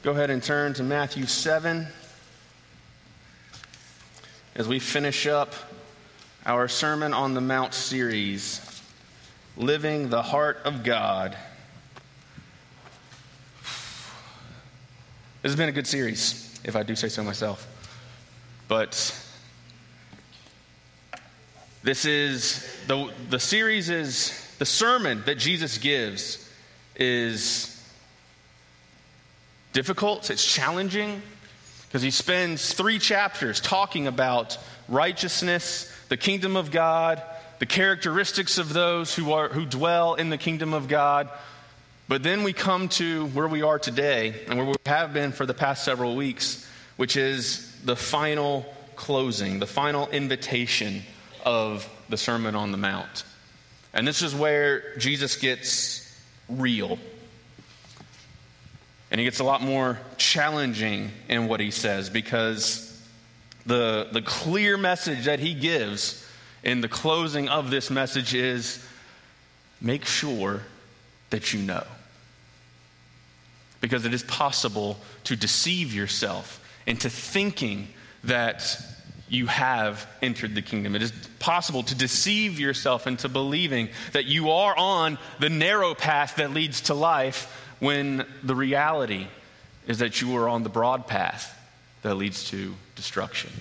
go ahead and turn to Matthew 7 as we finish up our Sermon on the Mount series, Living the Heart of God. This has been a good series, if I do say so myself. But this is, the series is, the sermon that Jesus gives is difficult, it's challenging, because he spends 3 chapters talking about righteousness, the kingdom of God, the characteristics of those who dwell in the kingdom of God. But then we come to where we are today, and where we have been for the past several weeks, which is the final closing, the final invitation of the Sermon on the Mount. And this is where Jesus gets real. And he gets a lot more challenging in what he says, because the clear message that he gives in the closing of this message is, make sure that you know. Because it is possible to deceive yourself into thinking that you have entered the kingdom. It is possible to deceive yourself into believing that you are on the narrow path that leads to life, when the reality is that you are on the broad path that leads to destruction.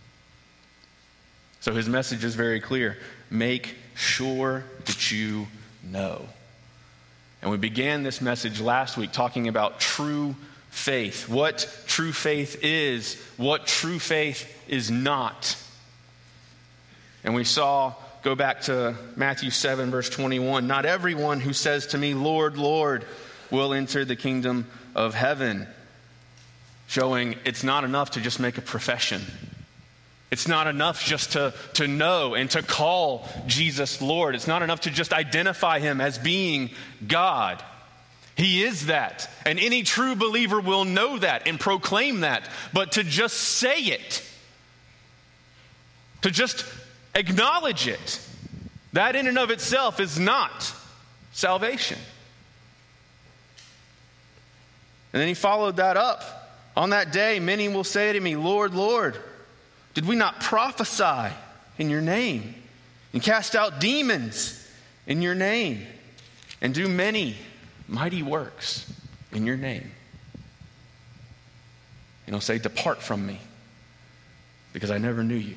So his message is very clear. Make sure that you know. And we began this message last week talking about true faith. What true faith is, what true faith is not. And we saw, go back to Matthew 7, verse 21. Not everyone who says to me, Lord, Lord, will enter the kingdom of heaven. Showing it's not enough to just make a profession. It's not enough just to know and to call Jesus Lord. It's not enough to just identify him as being God. He is that. And any true believer will know that and proclaim that. But to just say it, to just acknowledge it, that in and of itself is not salvation. And then he followed that up. On that day, many will say to me, Lord, Lord, did we not prophesy in your name and cast out demons in your name and do many mighty works in your name? And he'll say, depart from me, because I never knew you.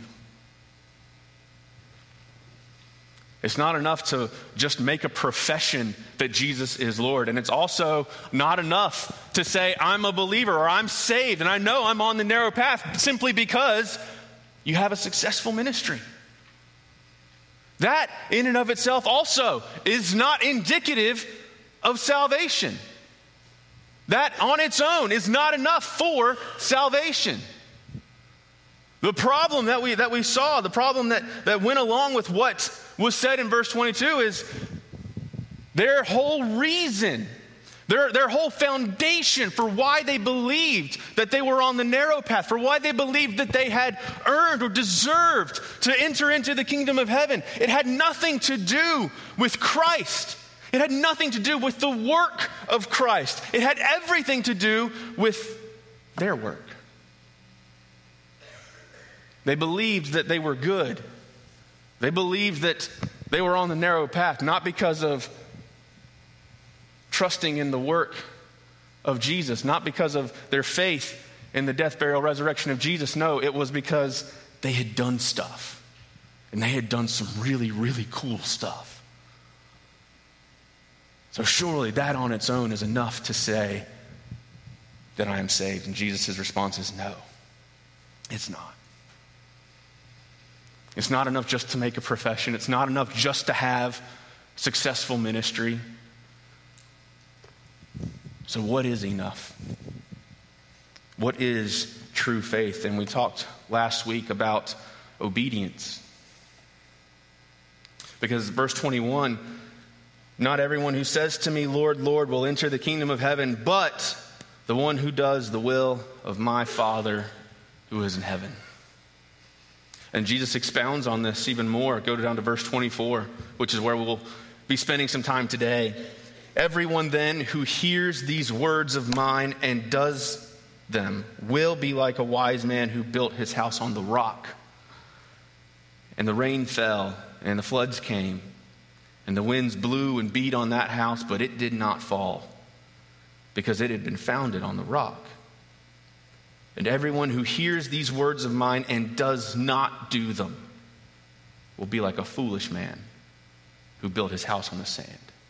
It's not enough to just make a profession that Jesus is Lord. And it's also not enough to say, I'm a believer or I'm saved and I know I'm on the narrow path simply because you have a successful ministry. That in and of itself also is not indicative of salvation. That on its own is not enough for salvation. The problem that we saw, the problem that went along with what was said in verse 22 is their whole reason, their whole foundation for why they believed that they were on the narrow path, for why they believed that they had earned or deserved to enter into the kingdom of heaven. It had nothing to do with Christ. It had nothing to do with the work of Christ. It had everything to do with their work. They believed that they were good. They believed that they were on the narrow path, not because of trusting in the work of Jesus, not because of their faith in the death, burial, resurrection of Jesus. No, it was because they had done stuff. And they had done some really, really cool stuff. So surely that on its own is enough to say that I am saved. And Jesus' response is no, it's not. It's not enough just to make a profession. It's not enough just to have successful ministry. So what is enough? What is true faith? And we talked last week about obedience. Because verse 21, not everyone who says to me, Lord, Lord, will enter the kingdom of heaven, but the one who does the will of my Father who is in heaven. And Jesus expounds on this even more. Go down to verse 24, which is where we'll be spending some time today. Everyone then who hears these words of mine and does them will be like a wise man who built his house on the rock. And the rain fell, and the floods came, and the winds blew and beat on that house, but it did not fall, because it had been founded on the rock. And everyone who hears these words of mine and does not do them will be like a foolish man who built his house on the sand.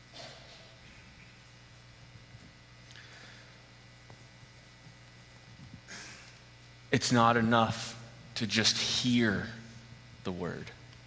It's not enough to just hear the word.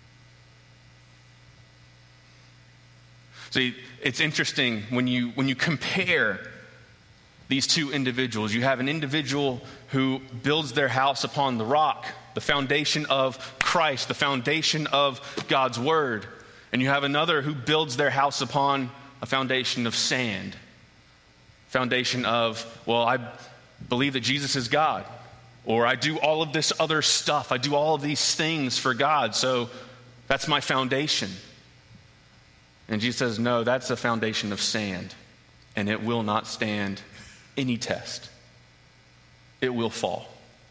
See, it's interesting when you compare these two individuals. You have an individual who builds their house upon the rock, the foundation of Christ, the foundation of God's word. And you have another who builds their house upon a foundation of sand. Foundation of, well, I believe that Jesus is God. Or I do all of this other stuff. I do all of these things for God. So that's my foundation. And Jesus says, no, that's a foundation of sand. And it will not stand any test. It will fall.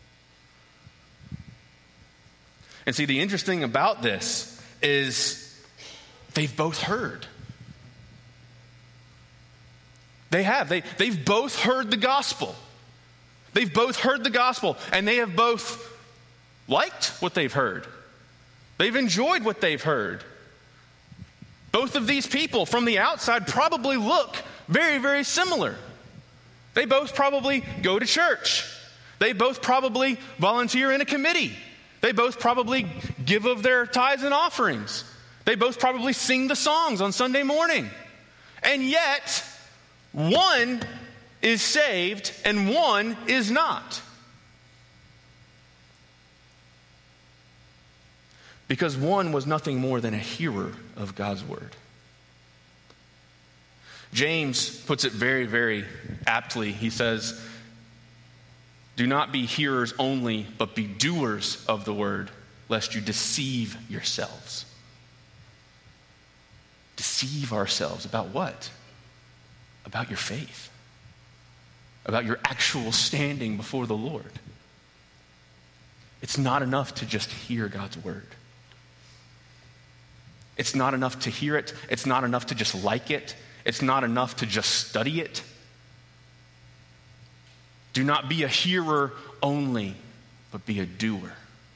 And see, the interesting thing about this is they've both heard. They have. They've both heard the gospel. They've both heard the gospel, and they have both liked what they've heard. They've enjoyed what they've heard. Both of these people from the outside probably look very, very similar. They both probably go to church. They both probably volunteer in a committee. They both probably give of their tithes and offerings. They both probably sing the songs on Sunday morning. And yet, one is saved and one is not. Because one was nothing more than a hearer of God's word. James puts it very, very aptly. He says, do not be hearers only, but be doers of the word, lest you deceive yourselves. Deceive ourselves about what? About your faith. About your actual standing before the Lord. It's not enough to just hear God's word. It's not enough to hear it. It's not enough to just like it. It's not enough to just study it. Do not be a hearer only, but be a doer.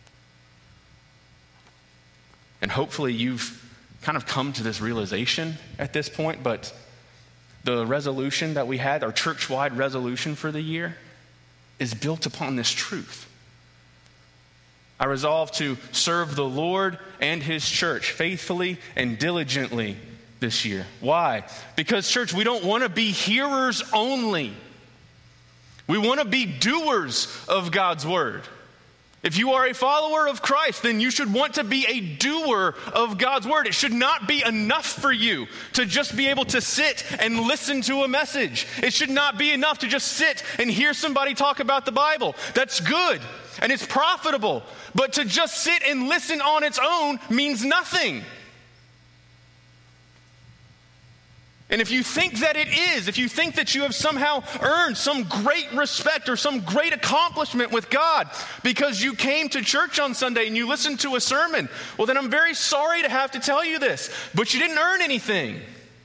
And hopefully you've kind of come to this realization at this point, but the resolution that we had, our church-wide resolution for the year, is built upon this truth. I resolve to serve the Lord and his church faithfully and diligently this year. Why? Because, church, we don't want to be hearers only. We want to be doers of God's word. If you are a follower of Christ, then you should want to be a doer of God's word. It should not be enough for you to just be able to sit and listen to a message. It should not be enough to just sit and hear somebody talk about the Bible. That's good and it's profitable. But to just sit and listen on its own means nothing. And if you think that it is, if you think that you have somehow earned some great respect or some great accomplishment with God because you came to church on Sunday and you listened to a sermon, well, then I'm very sorry to have to tell you this, but you didn't earn anything.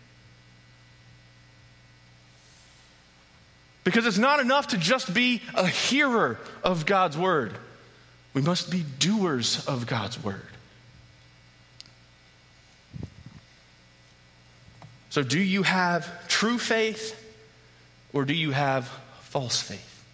Because it's not enough to just be a hearer of God's word. We must be doers of God's word. So do you have true faith or do you have false faith?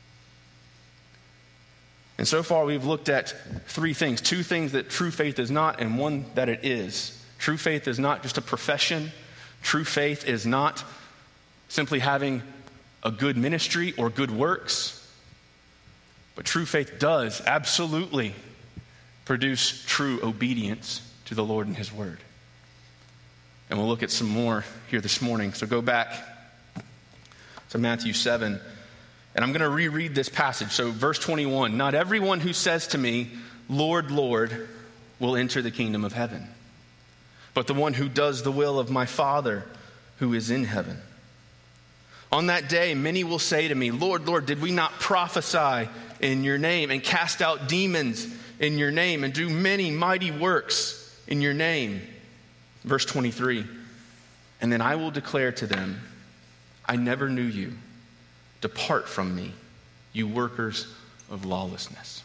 And so far we've looked at three things. Two things that true faith is not and one that it is. True faith is not just a profession. True faith is not simply having a good ministry or good works. But true faith does absolutely produce true obedience to the Lord and his word. And we'll look at some more here this morning. So go back to Matthew 7. And I'm going to reread this passage. So verse 21, not everyone who says to me, Lord, Lord, will enter the kingdom of heaven, but the one who does the will of my Father who is in heaven. On that day, many will say to me, Lord, Lord, did we not prophesy in your name and cast out demons in your name and do many mighty works in your name? Verse 23, and then I will declare to them, I never knew you. Depart from me, you workers of lawlessness.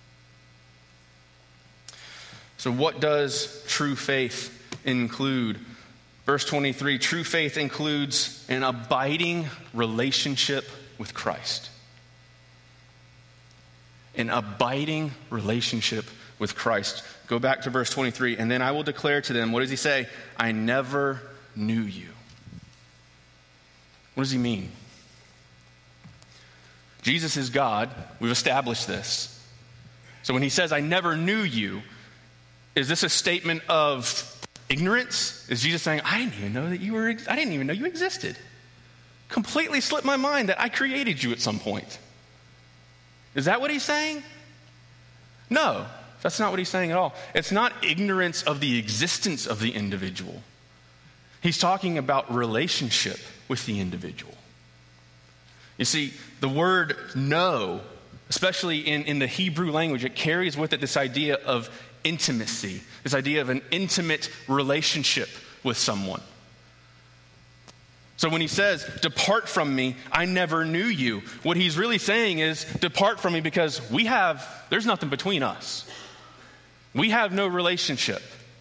So what does true faith include? Verse 23, true faith includes an abiding relationship with Christ. An abiding relationship with Christ. Go back to verse 23, and then I will declare to them, what does he say? I never knew you. What does he mean? Jesus is God. We've established this. So when he says, I never knew you, is this a statement of ignorance? Is Jesus saying, I didn't even know I didn't even know you existed. Completely slipped my mind that I created you at some point. Is that what he's saying? No, that's not what he's saying at all. It's not ignorance of the existence of the individual. He's talking about relationship with the individual. You see, the word know, especially in the Hebrew language, it carries with it this idea of intimacy, this idea of an intimate relationship with someone. So when he says, depart from me, I never knew you, what he's really saying is, depart from me because there's nothing between us. We have no relationship.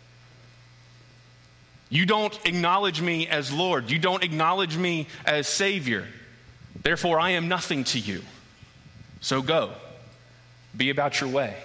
You don't acknowledge me as Lord. You don't acknowledge me as Savior. Therefore, I am nothing to you. So go. Be about your way.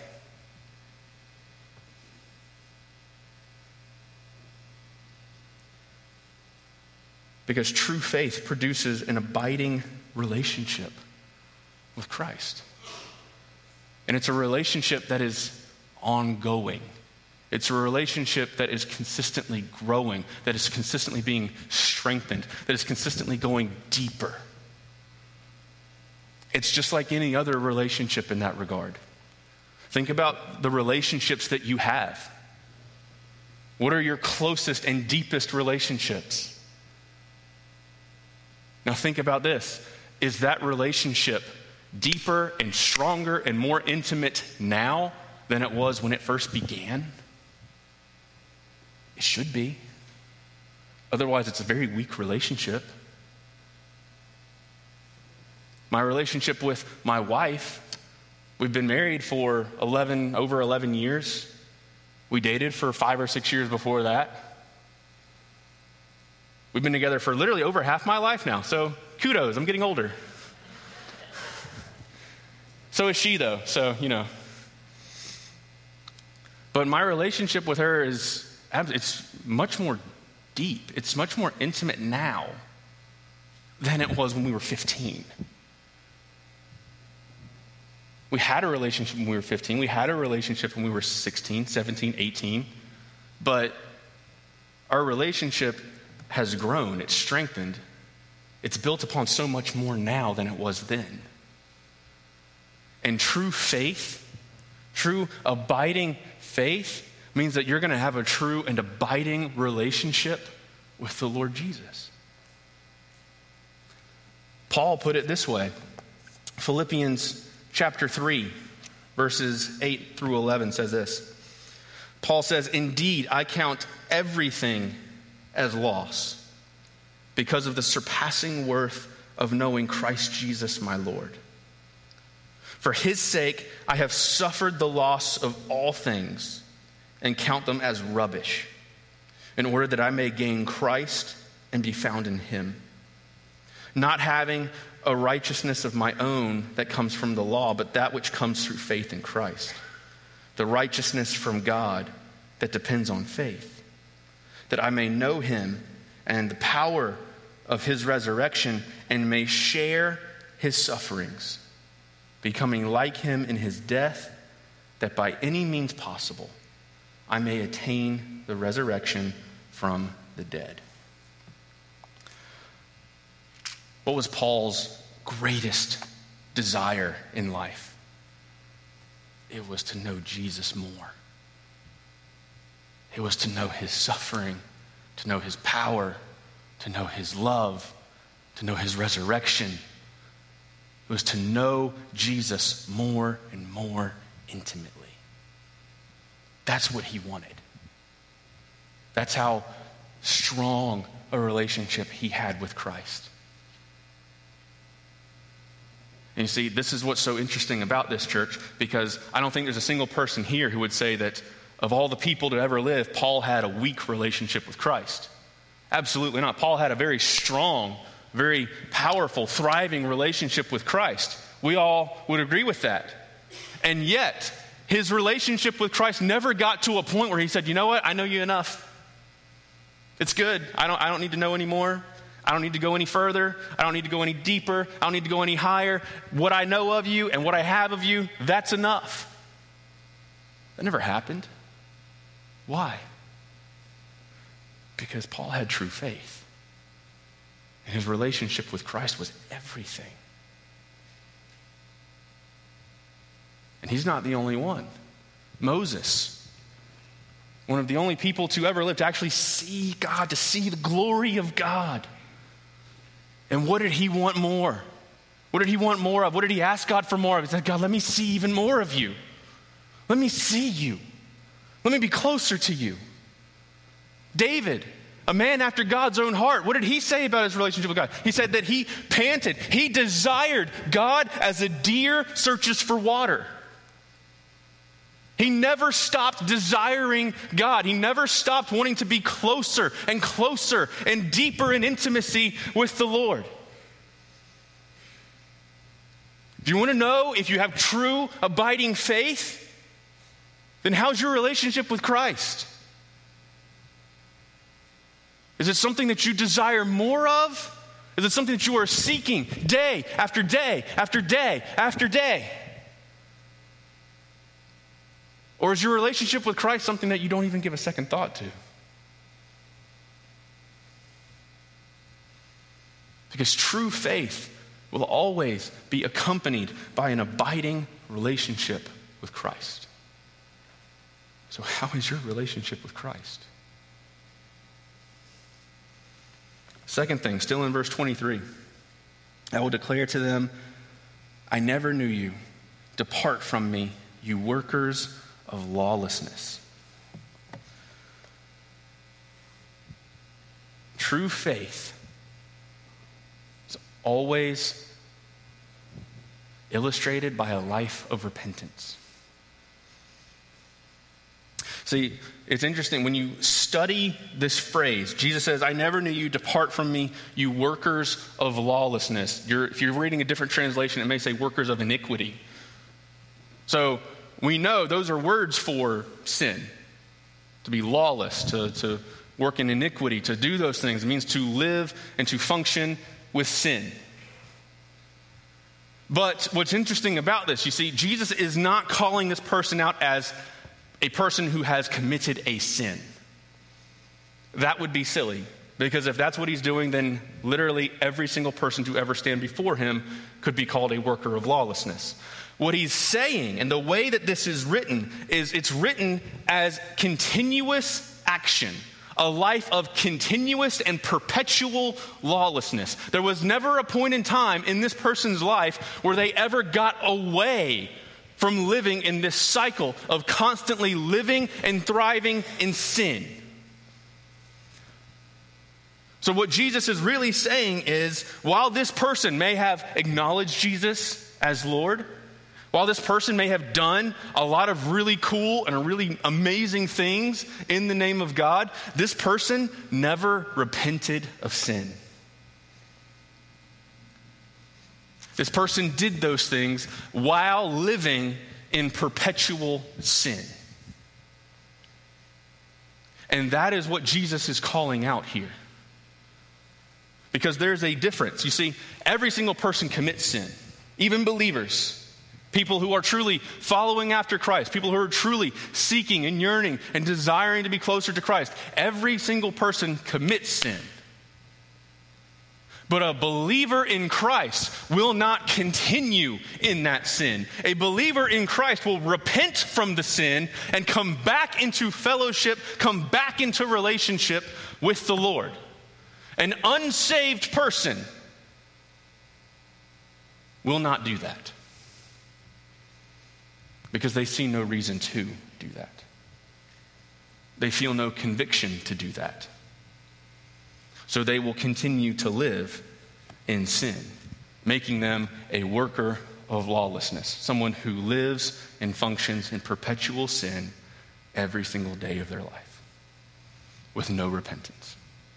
Because true faith produces an abiding relationship with Christ. And it's a relationship that is ongoing. It's a relationship that is consistently growing, that is consistently being strengthened, that is consistently going deeper. It's just like any other relationship in that regard. Think about the relationships that you have. What are your closest and deepest relationships? Now think about this. Is that relationship deeper and stronger and more intimate now than it was when it first began? It should be. Otherwise, it's a very weak relationship. My relationship with my wife, we've been married for over 11 years. We dated for 5 or 6 years before that. We've been together for literally over half my life now, so kudos, I'm getting older. So is she, though, so, But my relationship with her it's much more deep. It's much more intimate now than it was when we were 15. We had a relationship when we were 15. We had a relationship when we were 16, 17, 18. But our relationship has grown. It's strengthened. It's built upon so much more now than it was then. And true faith, true abiding faith, means that you're going to have a true and abiding relationship with the Lord Jesus. Paul put it this way. Philippians chapter 3, verses 8 through 11 says this. Paul says, "Indeed, I count everything as loss because of the surpassing worth of knowing Christ Jesus my Lord. For his sake, I have suffered the loss of all things and count them as rubbish, in order that I may gain Christ and be found in him, not having a righteousness of my own that comes from the law, but that which comes through faith in Christ, the righteousness from God that depends on faith, that I may know him and the power of his resurrection and may share his sufferings, becoming like him in his death, that by any means possible I may attain the resurrection from the dead." What was Paul's greatest desire in life? It was to know Jesus more. It was to know his suffering, to know his power, to know his love, to know his resurrection. It was to know Jesus more and more intimately. That's what he wanted. That's how strong a relationship he had with Christ. And you see, this is what's so interesting about this church, because I don't think there's a single person here who would say that of all the people to ever live, Paul had a weak relationship with Christ. Absolutely not. Paul had a very strong, very powerful, thriving relationship with Christ. We all would agree with that. And yet, his relationship with Christ never got to a point where he said, you know what, I know you enough. It's good. I don't need to know anymore. I don't need to go any further. I don't need to go any deeper. I don't need to go any higher. What I know of you and what I have of you, that's enough. That never happened. Why? Because Paul had true faith. And his relationship with Christ was everything. And he's not the only one. Moses, one of the only people to ever live to actually see God, to see the glory of God. And what did he want more? What did he want more of? What did he ask God for more of? He said, God, let me see even more of you. Let me see you. Let me be closer to you. David, a man after God's own heart, what did he say about his relationship with God? He said that he panted, he desired God as a deer searches for water. He never stopped desiring God. He never stopped wanting to be closer and closer and deeper in intimacy with the Lord. Do you want to know if you have true abiding faith? Then how's your relationship with Christ? Is it something that you desire more of? Is it something that you are seeking day after day after day after day? Or is your relationship with Christ something that you don't even give a second thought to? Because true faith will always be accompanied by an abiding relationship with Christ. So how is your relationship with Christ? Second thing, still in verse 23. I will declare to them, I never knew you. Depart from me, you workers of lawlessness. True faith is always illustrated by a life of repentance. See, it's interesting when you study this phrase. Jesus says, I never knew you, depart from me, you workers of lawlessness. If you're reading a different translation, it may say workers of iniquity. So we know those are words for sin. To be lawless, to work in iniquity, to do those things. It means to live and to function with sin. But what's interesting about this, you see, Jesus is not calling this person out as a person who has committed a sin. That would be silly, because if that's what he's doing, then literally every single person to ever stand before him could be called a worker of lawlessness. What he's saying, and the way that this is written, is it's written as continuous action, a life of continuous and perpetual lawlessness. There was never a point in time in this person's life where they ever got away from living in this cycle of constantly living and thriving in sin. So what Jesus is really saying is, while this person may have acknowledged Jesus as Lord, while this person may have done a lot of really cool and really amazing things in the name of God, this person never repented of sin. This person did those things while living in perpetual sin. And that is what Jesus is calling out here. Because there's a difference. You see, every single person commits sin, even believers. People who are truly following after Christ, people who are truly seeking and yearning and desiring to be closer to Christ. Every single person commits sin. But a believer in Christ will not continue in that sin. A believer in Christ will repent from the sin and come back into fellowship, come back into relationship with the Lord. An unsaved person will not do that because they see no reason to do that. They feel no conviction to do that. So they will continue to live in sin, making them a worker of lawlessness, someone who lives and functions in perpetual sin every single day of their life with no repentance.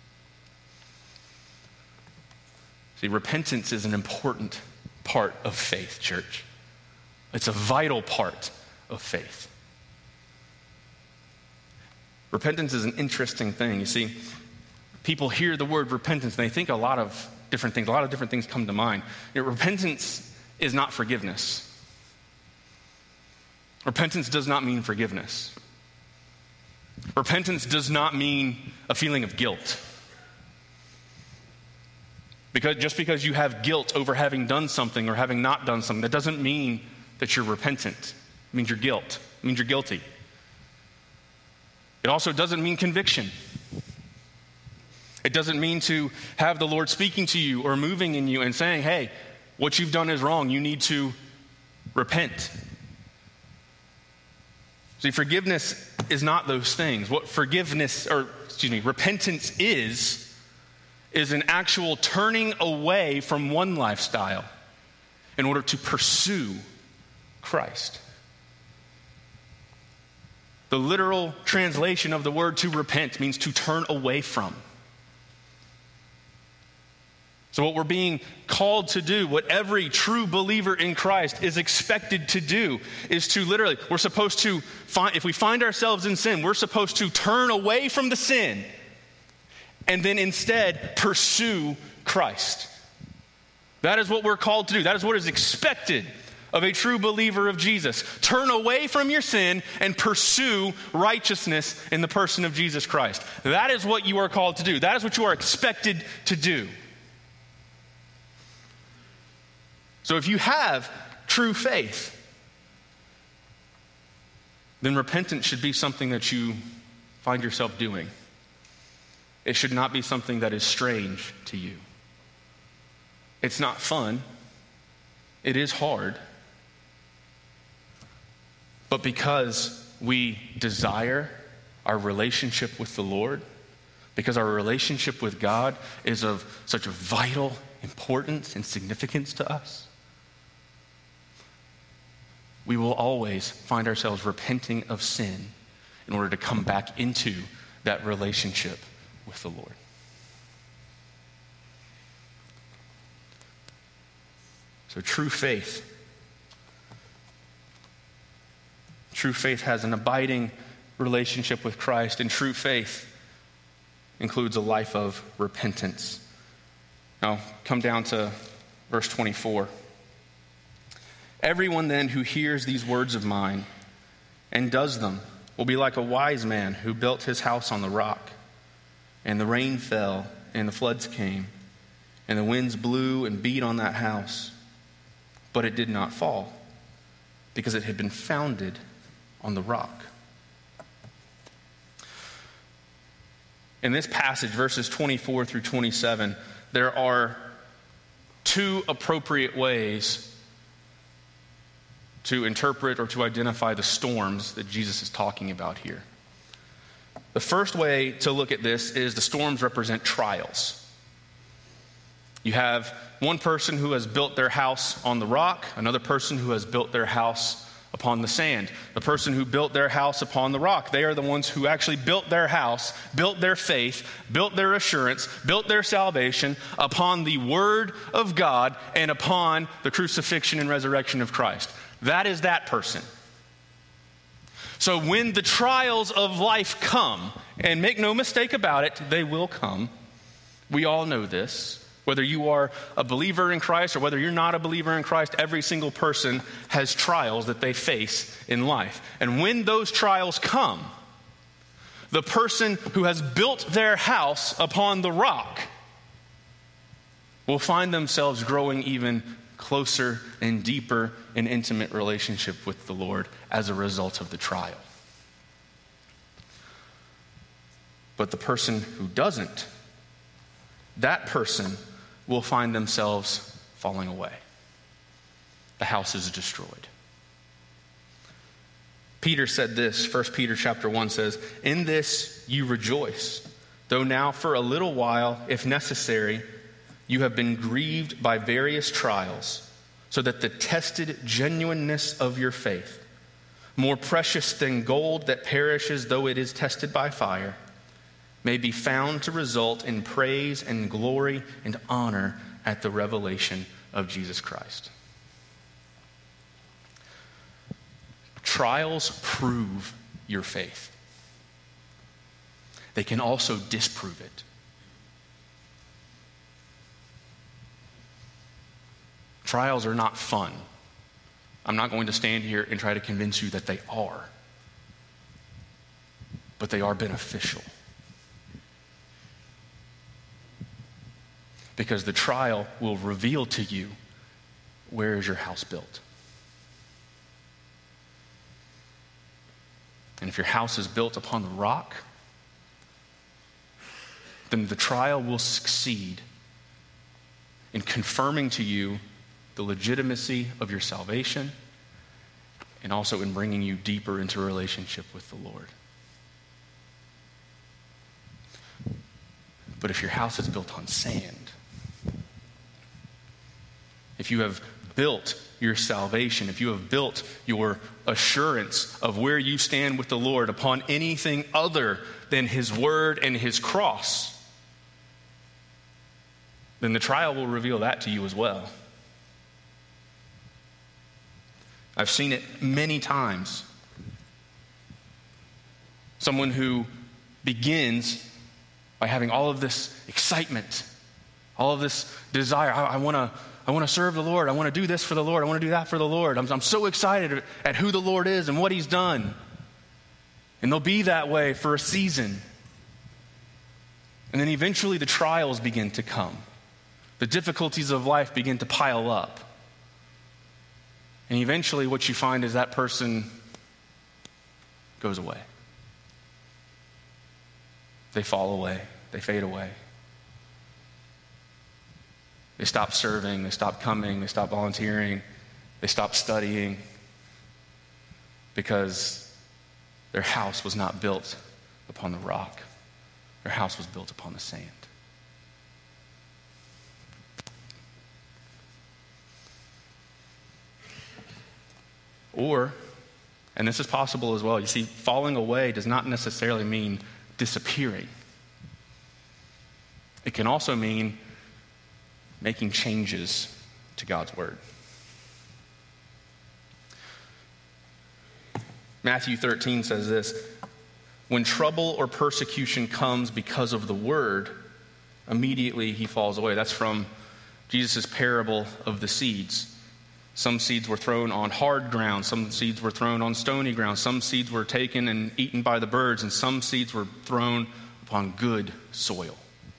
See, repentance is an important part of faith, church. It's a vital part of faith. Repentance is an interesting thing. You see, people hear the word repentance and they think a lot of different things. A lot of different things come to mind. Repentance is not forgiveness. Repentance does not mean forgiveness. Repentance does not mean a feeling of guilt. Just because you have guilt over having done something or having not done something, that doesn't mean that you're repentant. It means you're guilt. It means you're guilty. It also doesn't mean conviction. It doesn't mean to have the Lord speaking to you or moving in you and saying, hey, what you've done is wrong. You need to repent. See, forgiveness is not those things. What repentance is an actual turning away from one lifestyle in order to pursue Christ. The literal translation of the word to repent means to turn away from. So what we're being called to do, what every true believer in Christ is expected to do, is to literally, we're supposed to if we find ourselves in sin, we're supposed to turn away from the sin and then instead pursue Christ. That is what we're called to do. That is what is expected of a true believer of Jesus. Turn away from your sin and pursue righteousness in the person of Jesus Christ. That is what you are called to do. That is what you are expected to do. So if you have true faith, then repentance should be something that you find yourself doing. It should not be something that is strange to you. It's not fun. It is hard. But because we desire our relationship with the Lord, because our relationship with God is of such a vital importance and significance to us, we will always find ourselves repenting of sin in order to come back into that relationship with the Lord. So true faith has an abiding relationship with Christ, and true faith includes a life of repentance. Now, come down to verse 24. Everyone then who hears these words of mine and does them will be like a wise man who built his house on the rock. And the rain fell, and the floods came, and the winds blew and beat on that house. But it did not fall, because it had been founded on the rock. In this passage, verses 24 through 27, there are two appropriate ways to interpret or to identify the storms that Jesus is talking about here. The first way to look at this is the storms represent trials. You have one person who has built their house on the rock, another person who has built their house upon the sand. The person who built their house upon the rock, they are the ones who actually built their house, built their faith, built their assurance, built their salvation upon the Word of God and upon the crucifixion and resurrection of Christ. That is that person. So when the trials of life come, and make no mistake about it, they will come. We all know this. Whether you are a believer in Christ or whether you're not a believer in Christ, every single person has trials that they face in life. And when those trials come, the person who has built their house upon the rock will find themselves growing even closer and deeper in intimate relationship with the Lord as a result of the trial. But the person who doesn't that person will find themselves falling away. The house is destroyed. Peter said this, 1 Peter chapter 1 says, "In this you rejoice, though now for a little while, if necessary, you have been grieved by various trials, so that the tested genuineness of your faith, more precious than gold that perishes though it is tested by fire, may be found to result in praise and glory and honor at the revelation of Jesus Christ." Trials prove your faith. They can also disprove it. Trials are not fun. I'm not going to stand here and try to convince you that they are. But they are beneficial. Because the trial will reveal to you, where is your house built? And if your house is built upon the rock, then the trial will succeed in confirming to you the legitimacy of your salvation and also in bringing you deeper into a relationship with the Lord. But if your house is built on sand, if you have built your salvation, if you have built your assurance of where you stand with the Lord upon anything other than His word and His cross, then the trial will reveal that to you as well. I've seen it many times. Someone who begins by having all of this excitement, all of this desire. I want to serve the Lord. I want to do this for the Lord. I want to do that for the Lord. I'm so excited at who the Lord is and what He's done. And they'll be that way for a season. And then eventually the trials begin to come. The difficulties of life begin to pile up. And eventually what you find is that person goes away. They fall away. They fade away. They stop serving. They stop coming. They stop volunteering. They stop studying because their house was not built upon the rock. Their house was built upon the sand. Or, and this is possible as well, you see, falling away does not necessarily mean disappearing. It can also mean making changes to God's word. Matthew 13 says this: "When trouble or persecution comes because of the word, immediately he falls away." That's from Jesus' parable of the seeds. Some seeds were thrown on hard ground. Some seeds were thrown on stony ground. Some seeds were taken and eaten by the birds. And some seeds were thrown upon good soil.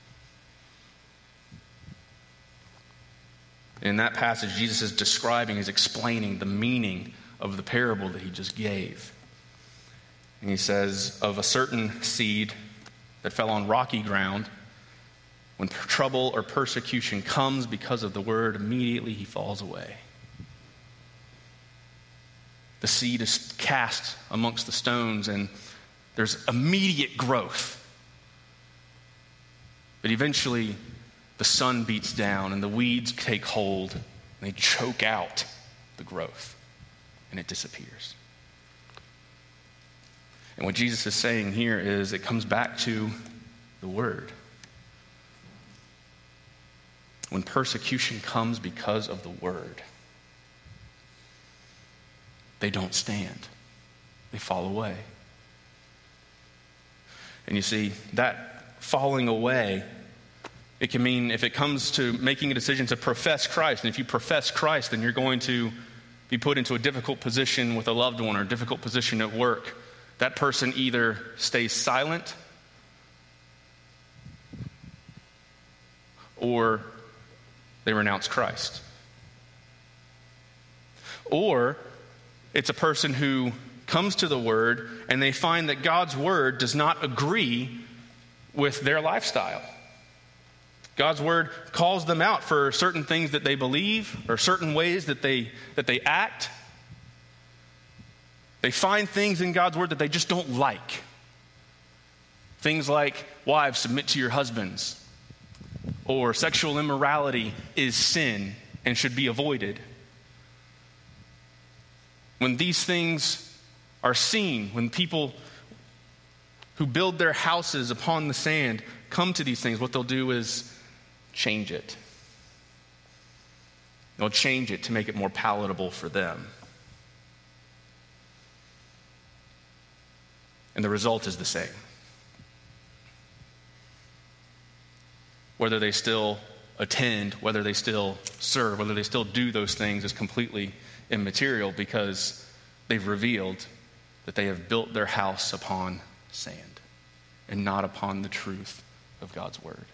In that passage, Jesus is describing, is explaining the meaning of the parable that he just gave. And he says, of a certain seed that fell on rocky ground, when trouble or persecution comes because of the word, immediately he falls away. The seed is cast amongst the stones and there's immediate growth. But eventually the sun beats down and the weeds take hold and they choke out the growth and it disappears. And what Jesus is saying here is it comes back to the word. When persecution comes because of the word, they don't stand. They fall away. And you see, that falling away, it can mean if it comes to making a decision to profess Christ, and if you profess Christ, then you're going to be put into a difficult position with a loved one or a difficult position at work. That person either stays silent or they renounce Christ. Or it's a person who comes to the word and they find that God's word does not agree with their lifestyle. God's word calls them out for certain things that they believe or certain ways that they act. They find things in God's word that they just don't like. Things like, wives, submit to your husbands, or sexual immorality is sin and should be avoided. When these things are seen, when people who build their houses upon the sand come to these things, what they'll do is change it. They'll change it to make it more palatable for them. And the result is the same. Whether they still attend, whether they still serve, whether they still do those things is completely immaterial, because they've revealed that they have built their house upon sand and not upon the truth of God's word.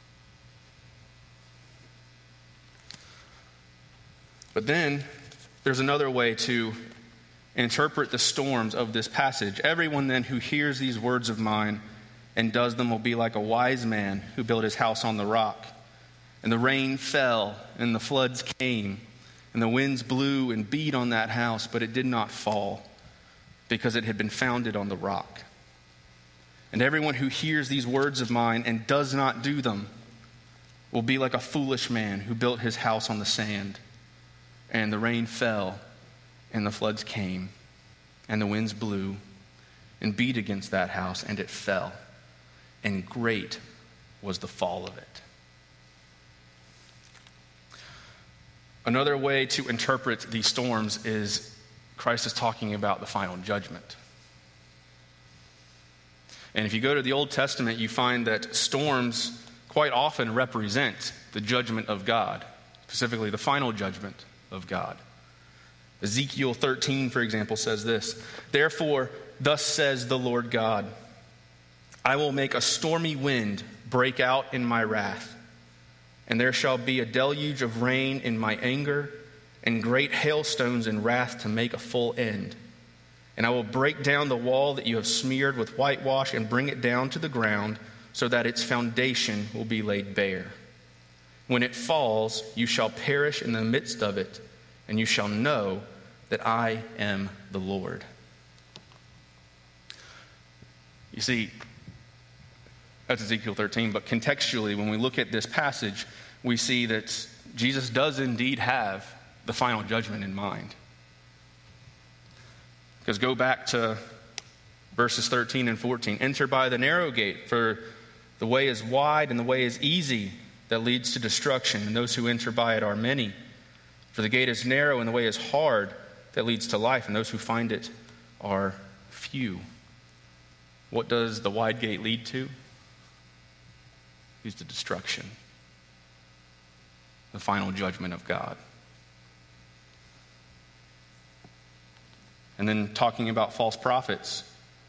But then there's another way to interpret the storms of this passage. Everyone then who hears these words of mine and does them will be like a wise man who built his house on the rock. And the rain fell, and the floods came, and the winds blew and beat on that house, but it did not fall, because it had been founded on the rock. And everyone who hears these words of mine and does not do them will be like a foolish man who built his house on the sand. And the rain fell, and the floods came, and the winds blew and beat against that house, and it fell. And great was the fall of it. Another way to interpret these storms is Christ is talking about the final judgment. And if you go to the Old Testament, you find that storms quite often represent the judgment of God, specifically the final judgment of God. Ezekiel 13, for example, says this: "Therefore, thus says the Lord God, I will make a stormy wind break out in my wrath, and there shall be a deluge of rain in my anger, and great hailstones in wrath to make a full end. And I will break down the wall that you have smeared with whitewash and bring it down to the ground, so that its foundation will be laid bare. When it falls, you shall perish in the midst of it, and you shall know that I am the Lord." You see, that's Ezekiel 13, but contextually, when we look at this passage, we see that Jesus does indeed have the final judgment in mind. Because go back to verses 13 and 14. "Enter by the narrow gate, for the way is wide and the way is easy that leads to destruction, and those who enter by it are many. For the gate is narrow and the way is hard that leads to life, and those who find it are few." What does the wide gate lead to? It leads to destruction, the final judgment of God. And then talking about false prophets.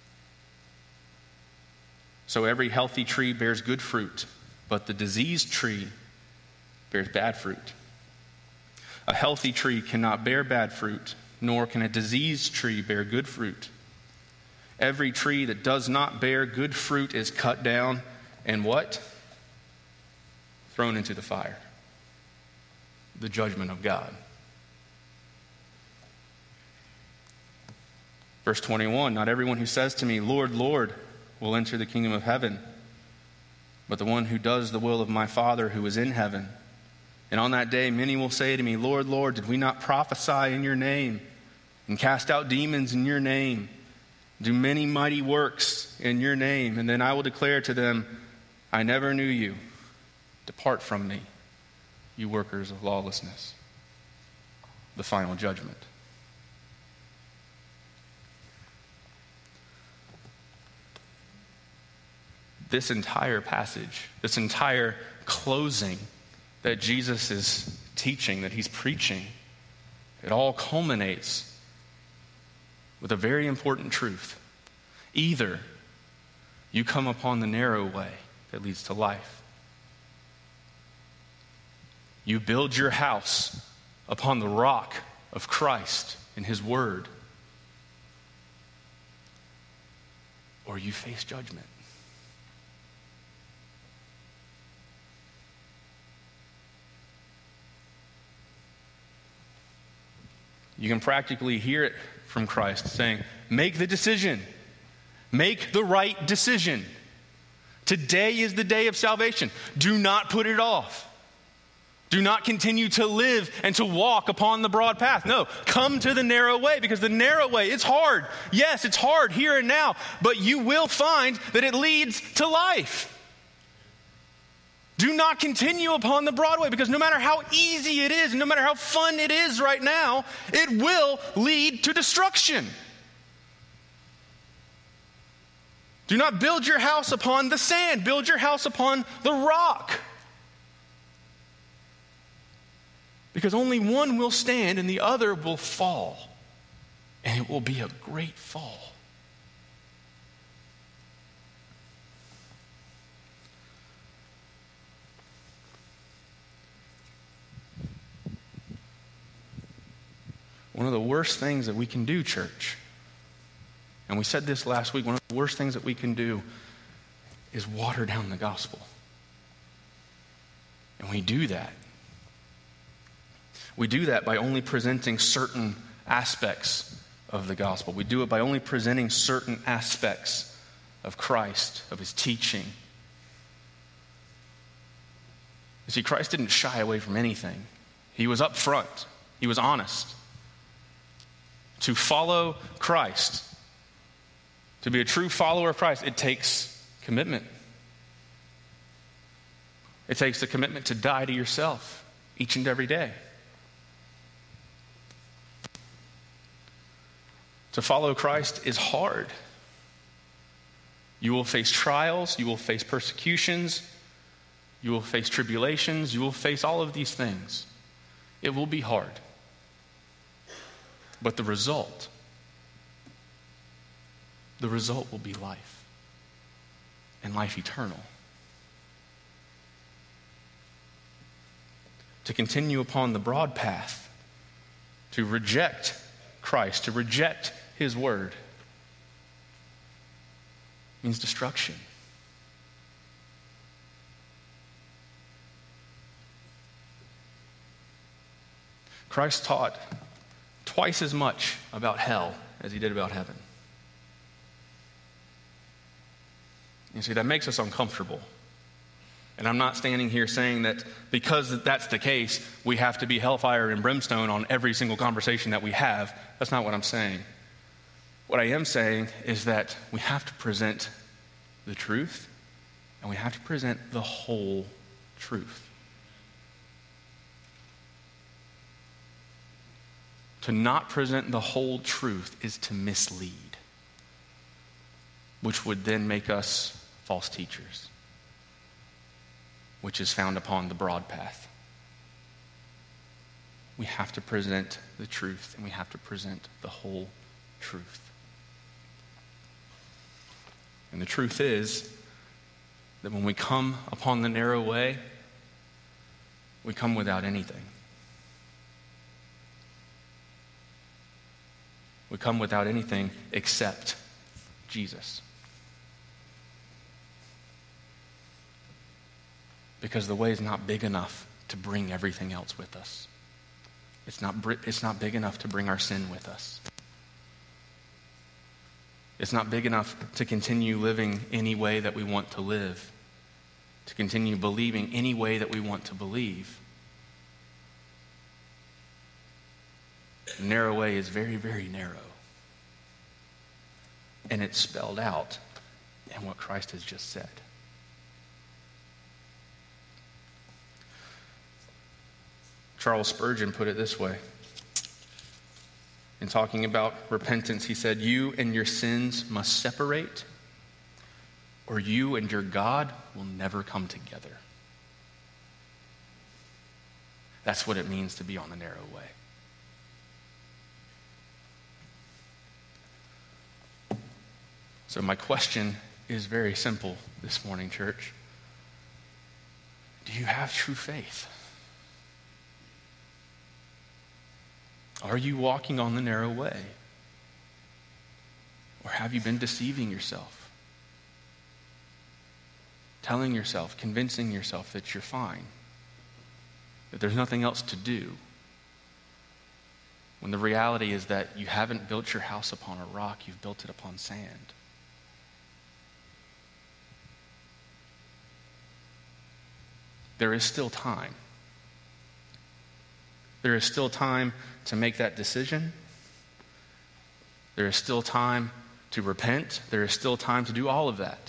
"So every healthy tree bears good fruit, but the diseased tree bears bad fruit. A healthy tree cannot bear bad fruit, nor can a diseased tree bear good fruit. Every tree that does not bear good fruit is cut down and" what? "Thrown into the fire." The judgment of God. Verse 21, "Not everyone who says to me, 'Lord, Lord,' will enter the kingdom of heaven, but the one who does the will of my Father who is in heaven. And on that day many will say to me, 'Lord, Lord, did we not prophesy in your name and cast out demons in your name, do many mighty works in your name?' And then I will declare to them, 'I never knew you. Depart from me, you workers of lawlessness.'" The final judgment. This entire passage, this entire closing that Jesus is teaching, that he's preaching, it all culminates with a very important truth. Either you come upon the narrow way that leads to life. You build your house upon the rock of Christ and his word, or you face judgment. you can practically hear it from Christ saying, make the decision. Make the right decision. Today is the day of salvation. Do not put it off. Do not continue to live and to walk upon the broad path. No, come to the narrow way, because the narrow way, it's hard. Yes, it's hard here and now, but you will find that it leads to life. Do not continue upon the broad way, because no matter how easy it is, no matter how fun it is right now, it will lead to destruction. Do not build your house upon the sand. Build your house upon the rock. Because only one will stand and the other will fall. And it will be a great fall. One of the worst things that we can do, church, and we said this last week, one of the worst things that we can do is water down the gospel. And we do that. We do that by only presenting certain aspects of the gospel. We do it by only presenting certain aspects of Christ, of his teaching. You see, Christ didn't shy away from anything. He was up front. He was honest. To follow Christ, to be a true follower of Christ, it takes commitment. It takes the commitment to die to yourself each and every day. To follow Christ is hard. You will face trials, you will face persecutions, you will face tribulations, you will face all of these things. It will be hard. But the result will be life, and life eternal. To continue upon the broad path, to reject Christ, to reject his word, means destruction. Christ taught twice as much about hell as he did about heaven. You see, that makes us uncomfortable. And I'm not standing here saying that because that's the case, we have to be hellfire and brimstone on every single conversation that we have. That's not what I'm saying. What I am saying is that we have to present the truth, and we have to present the whole truth. To not present the whole truth is to mislead, which would then make us false teachers, which is found upon the broad path. We have to present the truth, and we have to present the whole truth. And the truth is that when we come upon the narrow way, we come without anything. We come without anything except Jesus. Because the way is not big enough to bring everything else with us. It's not big enough to bring our sin with us. It's not big enough to continue living any way that we want to live, to continue believing any way that we want to believe. The narrow way is very, very narrow. And it's spelled out in what Christ has just said. Charles Spurgeon put it this way. In talking about repentance, he said, "You and your sins must separate, or you and your God will never come together." That's what it means to be on the narrow way. So my question is very simple this morning, church. Do you have true faith? Are you walking on the narrow way? Or have you been deceiving yourself? Telling yourself, convincing yourself that you're fine, that there's nothing else to do. when the reality is that you haven't built your house upon a rock, you've built it upon sand. There is still time. There is still time to make that decision. There is still time to repent. There is still time to do all of that.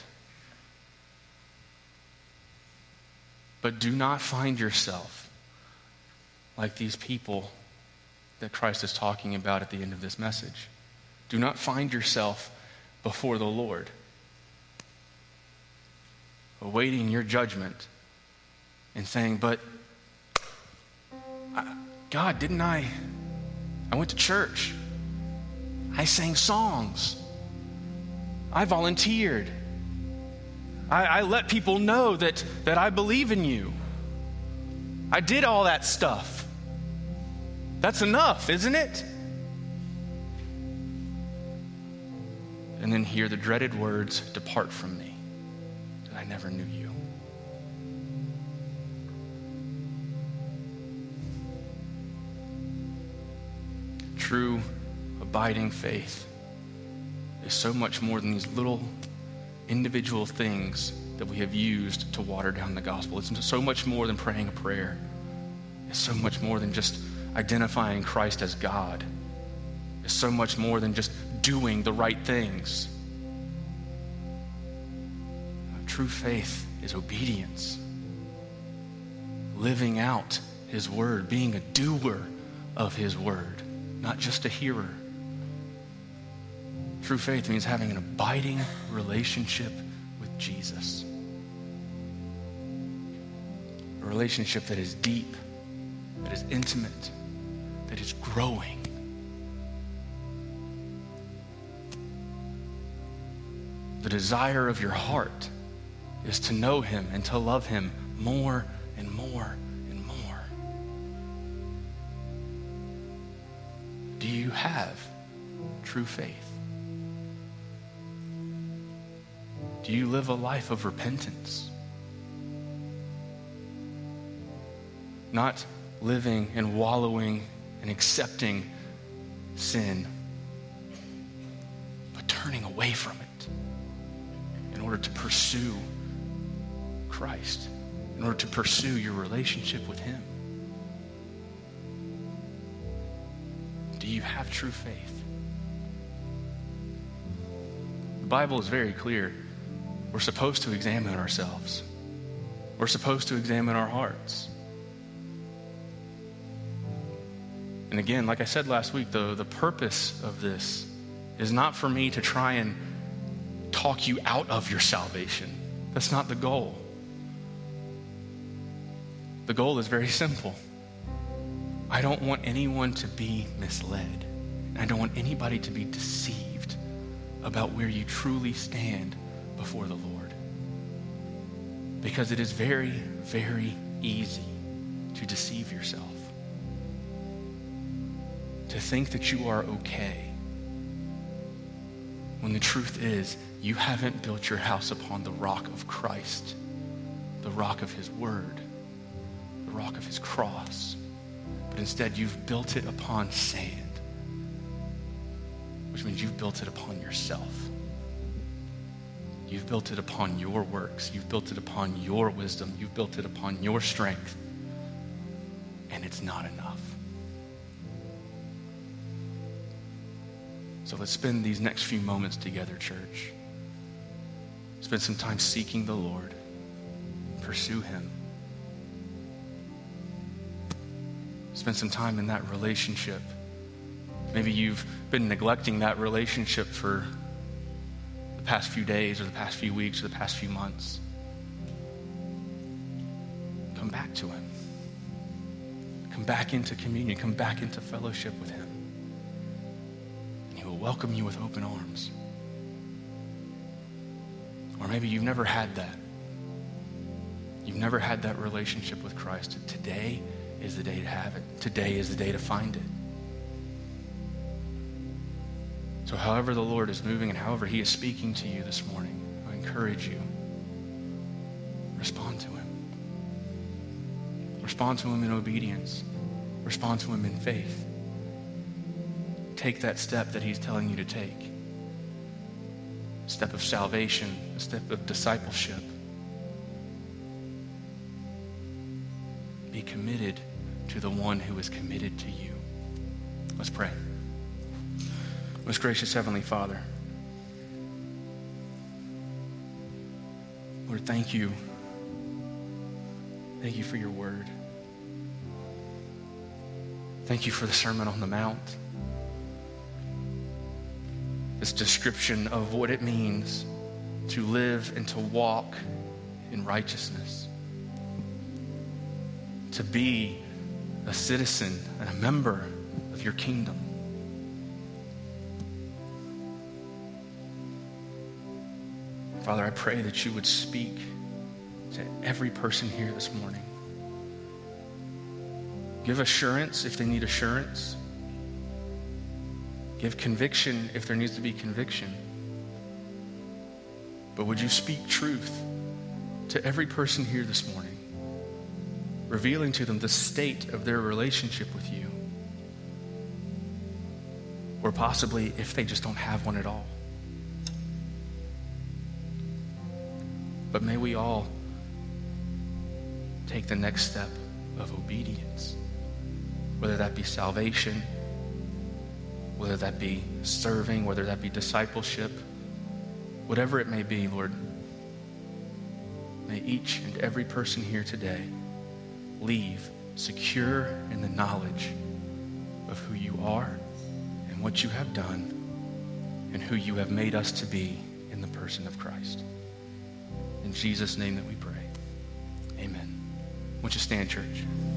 But do not find yourself like these people that Christ is talking about at the end of this message. Do not find yourself before the Lord, awaiting your judgment and saying, but God, didn't I went to church. I sang songs. I volunteered. I let people know that I believe in you. I did all that stuff. That's enough, isn't it? And then hear the dreaded words, depart from me, that I never knew you. True, abiding faith is so much more than these little individual things that we have used to water down the gospel. It's so much more than praying a prayer. It's so much more than just identifying Christ as God. It's so much more than just doing the right things. True faith is obedience, living out his word, being a doer of his word, not just a hearer. True faith means having an abiding relationship with Jesus. A relationship that is deep, that is intimate, that is growing. The desire of your heart is to know him and to love him more and more and more. Do you have true faith? Do you live a life of repentance? Not living and wallowing and accepting sin, but turning away from it in order to pursue Christ, in order to pursue your relationship with him. Do you have true faith? The Bible is very clear. We're supposed to examine ourselves. We're supposed to examine our hearts. And again, like I said last week, the purpose of this is not for me to try and talk you out of your salvation. That's not the goal. The goal is very simple. I don't want anyone to be misled. I don't want anybody to be deceived about where you truly stand before the Lord. Because it is very, very easy to deceive yourself. To think that you are okay, when the truth is you haven't built your house upon the rock of Christ, the rock of his word, the rock of his cross, but instead you've built it upon sand, which means you've built it upon yourself. You've built it upon your works. You've built it upon your wisdom. You've built it upon your strength. And it's not enough. So let's spend these next few moments together, church. Spend some time seeking the Lord. Pursue him. Spend some time in that relationship. Maybe you've been neglecting that relationship for the past few days or the past few weeks or the past few months. Come back to him. Come back into communion. Come back into fellowship with him. And he will welcome you with open arms. Or maybe you've never had that. You've never had that relationship with Christ. Today is the day to have it. Today is the day to find it. So however the Lord is moving and however he is speaking to you this morning, I encourage you, respond to him. Respond to him in obedience. Respond to him in faith. take that step that he's telling you to take. A step of salvation, a step of discipleship. Be committed to the one who is committed to you. Let's pray. Most gracious Heavenly Father, Lord, thank you. Thank you for your word. Thank you for the Sermon on the Mount. This description of what it means to live and to walk in righteousness. To be a citizen and a member of your kingdom. Father, I pray that you would speak to every person here this morning. Give assurance if they need assurance. Give conviction if there needs to be conviction. But would you speak truth to every person here this morning, revealing to them the state of their relationship with you, or possibly if they just don't have one at all. But may we all take the next step of obedience, whether that be salvation, whether that be serving, whether that be discipleship, whatever it may be, Lord. May each and every person here today leave secure in the knowledge of who you are and what you have done and who you have made us to be in the person of Christ. In Jesus' name that we pray. Amen. Won't you stand, church?